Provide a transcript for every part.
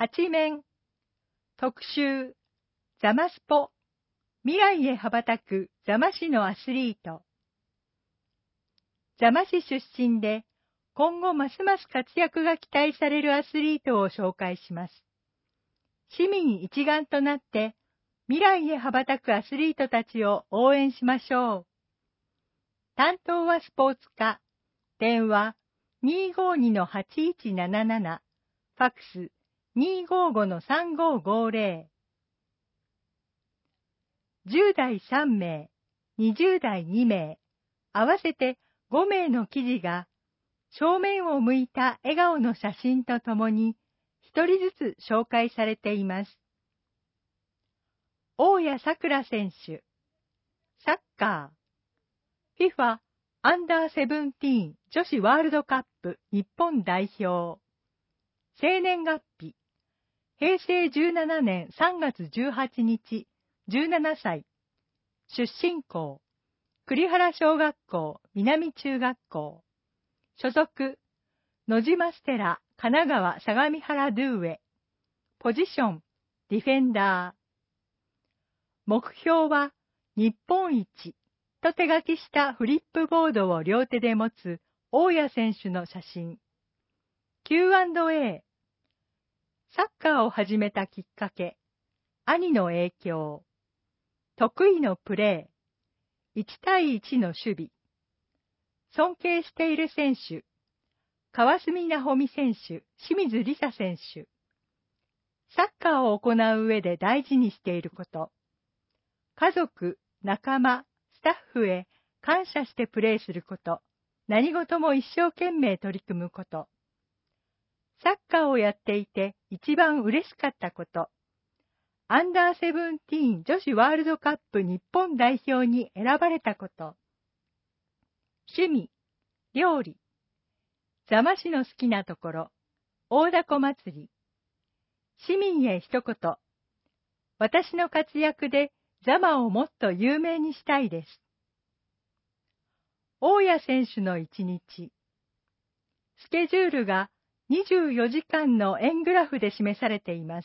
8面特集ザマスポ未来へ羽ばたく座間市のアスリート。座間市出身で今後ますます活躍が期待されるアスリートを紹介します。市民一丸となって未来へ羽ばたくアスリートたちを応援しましょう。担当はスポーツ課。電話 252-8177。ファックス 255-3550。10代3名、20代2名、合わせて5名の記事が、正面を向いた笑顔の写真とともに、1人ずつ紹介されています。大谷さくら選手、サッカー、FIFA アンダー17女子ワールドカップ日本代表、生年月日、平成17年3月18日、17歳、出身校、栗原小学校南中学校、所属、野島ステラ神奈川相模原ドゥーエ、ポジション、ディフェンダー。目標は日本一と手書きしたフリップボードを両手で持つ大谷選手の写真。Q&A。サッカーを始めたきっかけ、兄の影響。得意のプレー、1対1の守備。尊敬している選手、川澄奈穂美選手、清水梨紗選手。サッカーを行う上で大事にしていること。家族、仲間、スタッフへ感謝してプレーすること。何事も一生懸命取り組むこと。サッカーをやっていて一番嬉しかったこと。アンダー17女子ワールドカップ日本代表に選ばれたこと。趣味、料理。座間市の好きなところ、大凧祭り。市民へ一言。私の活躍で座間をもっと有名にしたいです。大谷選手の一日。スケジュールが24時間の円グラフで示されています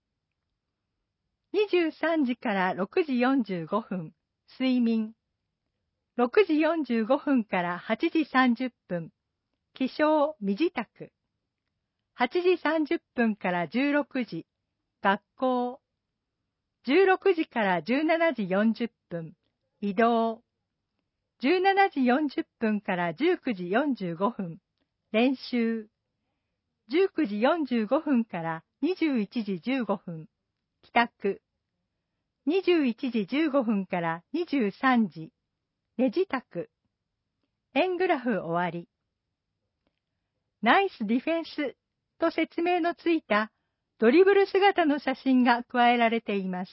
。23時から6時45分、睡眠。6時45分から8時30分、起床、身支度。8時30分から16時、学校。16時から17時40分、移動。17時40分から19時45分、練習。19時45分から21時15分、帰宅。21時15分から23時、寝支度。円グラフ終わり。ナイスディフェンスと説明のついたドリブル姿の写真が加えられています。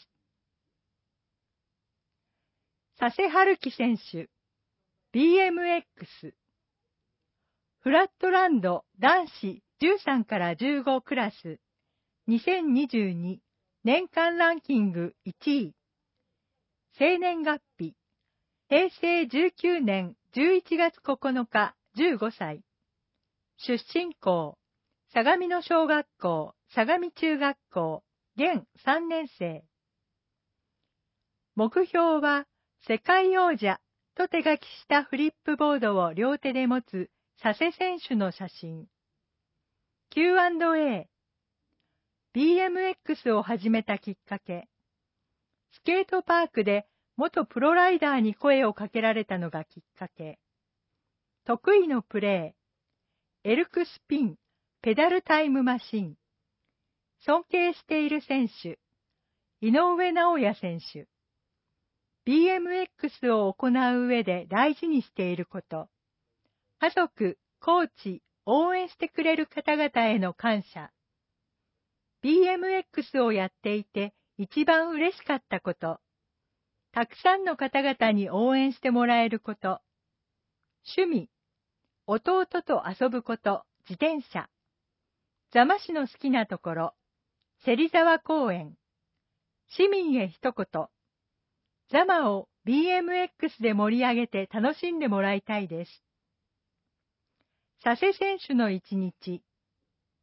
佐世春樹選手、BMX。フラットランド男子13から15クラス、2022年間ランキング1位。生年月日、平成19年11月9日15歳。出身校、相模野小学校、相模中学校、現3年生。目標は世界王者と手書きしたフリップボードを両手で持つ佐世選手の写真。Q&A。BMX を始めたきっかけ。スケートパークで元プロライダーに声をかけられたのがきっかけ。得意のプレー。エルクスピン、ペダルタイムマシン。尊敬している選手。井上尚弥選手。BMX を行う上で大事にしていること。家族、コーチ、応援してくれる方々への感謝。BMX をやっていて一番嬉しかったこと。たくさんの方々に応援してもらえること。趣味。弟と遊ぶこと、自転車。座間市の好きなところ。芹沢公園。市民へ一言。座間を BMX で盛り上げて楽しんでもらいたいです。佐世選手の一日。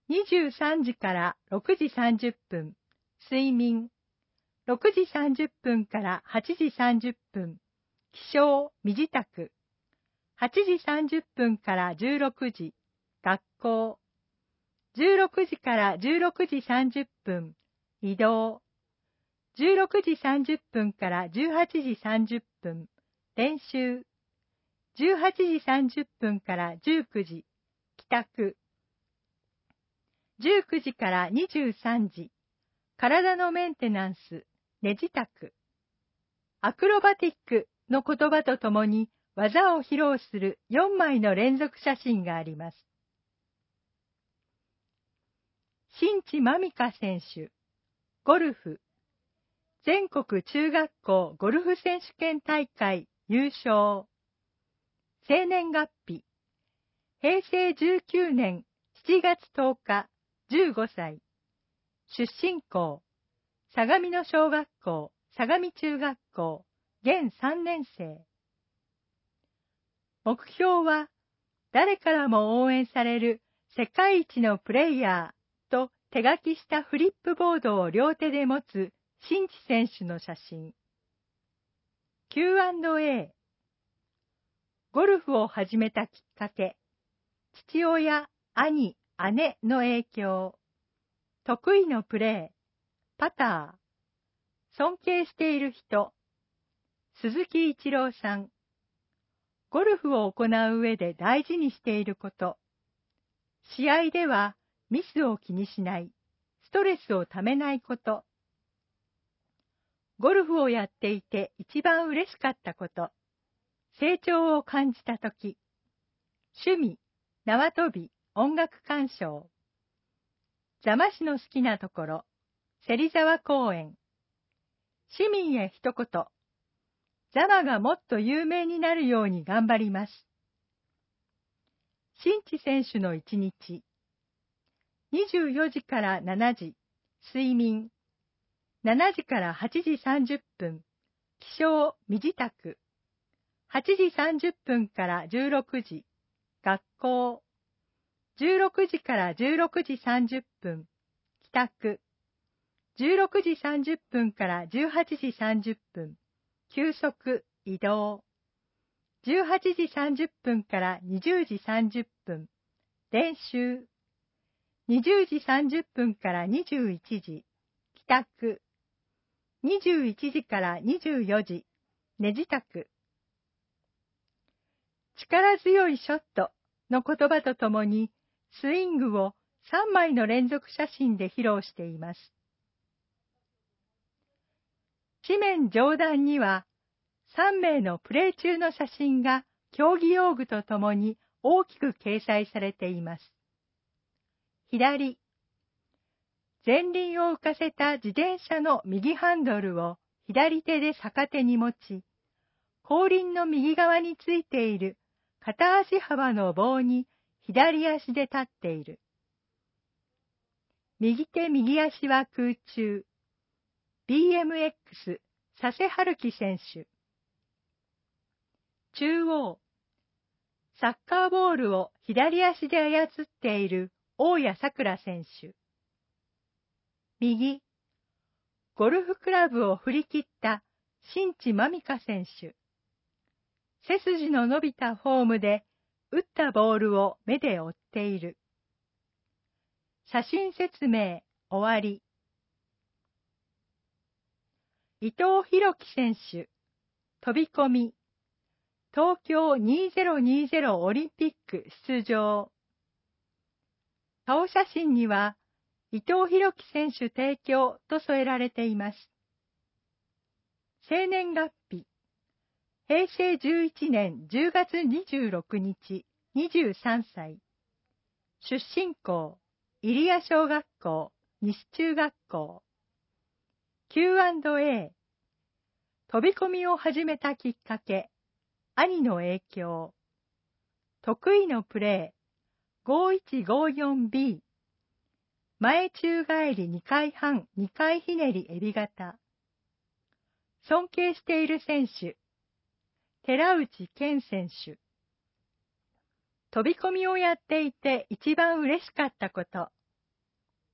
23時から6時30分、睡眠。6時30分から8時30分、起床、身支度。8時30分から16時、学校。16時から16時30分、移動。16時30分から18時30分、練習。18時30分から19時、帰宅。19時から23時、体のメンテナンス、寝支度。アクロバティックの言葉とともに技を披露する4枚の連続写真があります。新地真美香選手、ゴルフ。全国中学校ゴルフ選手権大会優勝。生年月日。平成19年7月10日、15歳。出身校。相模野小学校、相模中学校、現3年生。目標は、誰からも応援される世界一のプレイヤーと手書きしたフリップボードを両手で持つ新地選手の写真。Q&A。ゴルフを始めたきっかけ。父親、兄、姉の影響。得意のプレー。パター。尊敬している人。鈴木一郎さん。ゴルフを行う上で大事にしていること。試合ではミスを気にしない。ストレスをためないこと。ゴルフをやっていて一番嬉しかったこと。成長を感じたとき。趣味、縄跳び、音楽鑑賞。座間市の好きなところ。芹沢公園。市民へ一言。座間がもっと有名になるように頑張ります。新地選手の一日。24時から7時、睡眠。7時から8時30分、起床、身支度。8時30分から16時、学校。16時から16時30分、帰宅。16時30分から18時30分、休息、移動。18時30分から20時30分、練習。20時30分から21時、帰宅。21時から24時、寝支度。力強いショットの言葉とともに、スイングを3枚の連続写真で披露しています。紙面上段には、3名のプレー中の写真が競技用具とともに大きく掲載されています。左。前輪を浮かせた自転車の右ハンドルを左手で逆手に持ち、後輪の右側についている片足幅の棒に左足で立っている。右手右足は空中。BMX 佐世春樹選手。中央。サッカーボールを左足で操っている大谷さくら選手。右。ゴルフクラブを振り切った新地真美香選手。背筋の伸びたフォームで打ったボールを目で追っている。写真説明終わり。伊藤弘樹選手。飛び込み。東京2020オリンピック出場。顔写真には、伊藤弘樹選手提供と添えられています。生年月日。平成11年10月26日、23歳。出身校、入谷小学校、西中学校。Q&A。飛び込みを始めたきっかけ。兄の影響。得意のプレー。5154B。前宙返り2回半2回ひねりエビ型。尊敬している選手。寺内健選手。飛び込みをやっていて一番嬉しかったこと。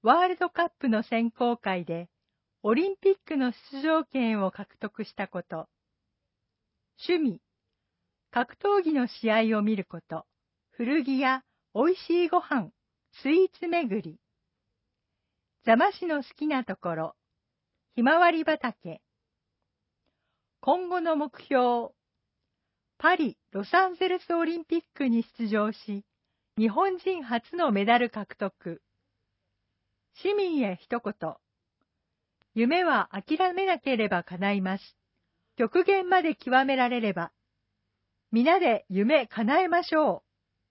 ワールドカップの選考会でオリンピックの出場権を獲得したこと。趣味、格闘技の試合を見ること、古着や美味しいご飯、スイーツ巡り。座間市の好きなところ、ひまわり畑。今後の目標、パリ・ロサンゼルスオリンピックに出場し、日本人初のメダル獲得。市民へ一言。夢は諦めなければ叶います。極限まで極められれば、皆で夢叶えましょう。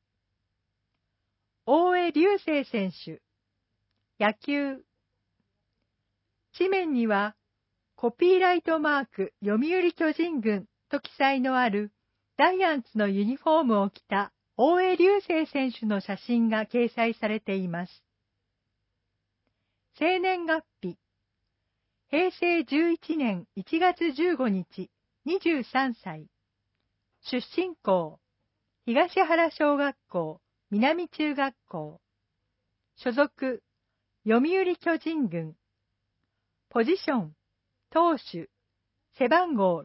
大江竜聖選手。野球。紙面には、コピーライトマーク読売巨人軍と記載のあるジャイアンツのユニフォームを着た大江竜聖選手の写真が掲載されています。生年月日。平成11年1月15日、23歳。出身校。東原小学校、南中学校。所属。読売巨人軍。ポジション。投手。背番号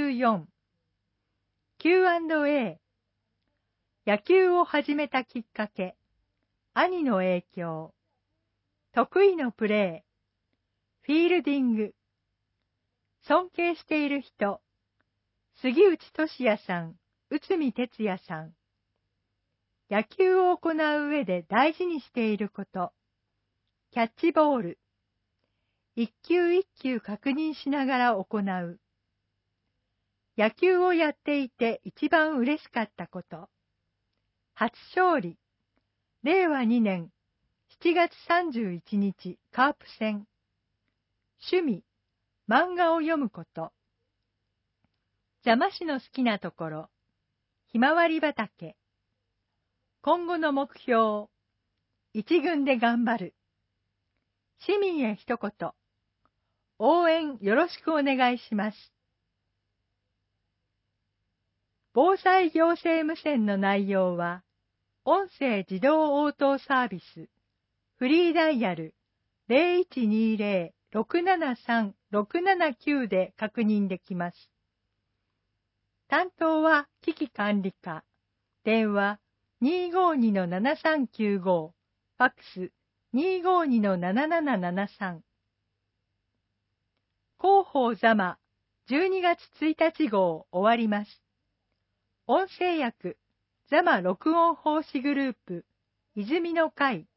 64。Q&A。野球を始めたきっかけ。兄の影響。得意のプレー。フィールディング。尊敬している人。杉内俊也さん、内海哲也さん。野球を行う上で大事にしていること。キャッチボール。一球一球確認しながら行う。野球をやっていて一番嬉しかったこと。初勝利。令和2年7月31日カープ戦。趣味。漫画を読むこと。座間市の好きなところ。ひまわり畑。今後の目標。一軍で頑張る。市民へ一言。応援よろしくお願いします。防災行政無線の内容は、音声自動応答サービス、フリーダイヤル 0120-673-679 で確認できます。担当は危機管理課、電話252-7395、ファックス252-7773。広報座間12月1日号終わります。音声訳座間録音奉仕グループ泉の会